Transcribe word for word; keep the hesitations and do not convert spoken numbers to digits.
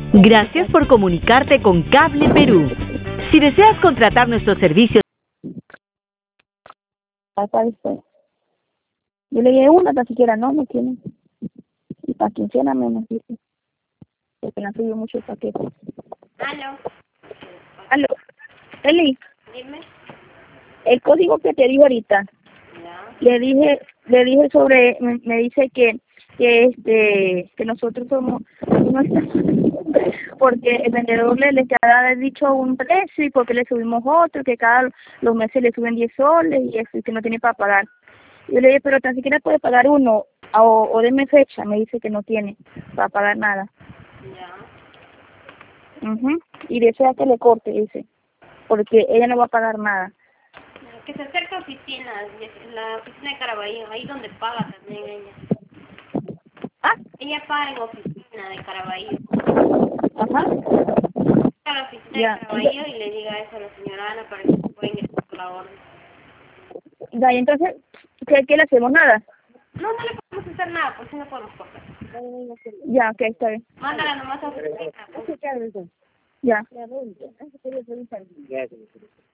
Gracias por comunicarte con Cable Perú. Si deseas contratar nuestros servicios... Aparece. Yo le llevé una, tan siquiera no, no tiene. Y para quincena menos, dice. Porque me han subido mucho el paquete. Aló. Aló. Eli, Dime. el código que te digo ahorita, Ya. le dije, le dije sobre, me, me dice que, que este, que nosotros somos, no estamos, porque el vendedor le, le ha dicho un precio y porque le subimos otro, que cada los meses le suben diez soles y eso, y que no tiene para pagar. Yo le dije, pero tan siquiera puede pagar uno, o, o deme fecha, me dice que no tiene para pagar nada. Ya. mhm Y desea que le corte, dice, porque ella no va a pagar nada. Que se acerque a oficina, la oficina de Caraballo, ahí donde paga también ella. Ah, Ella paga en oficina de Caraballo. ajá, A la oficina ya, de Caraballo y le diga eso a la señora Ana para que se pueda ingresar por la orden. ya, y entonces, ¿qué, qué le hacemos? Nada. No, no le podemos hacer nada, pues sí no podemos cortar. Ya, ok, está bien. Mándala nomás a oficina. Pues. Ya.